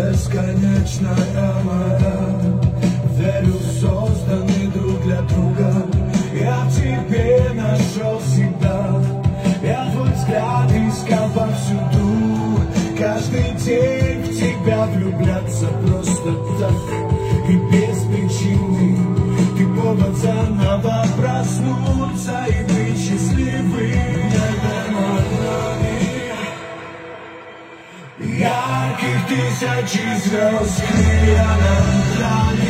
бесконечная моя. Верю, созданы друг для друга. Я в тебе нашел себя. Я твой взгляд искал повсюду. Каждый день в тебя влюбляться просто так и без причины. Ты повод заново проснуться и быть счастливым. Ярких тысячи звезд крылья нам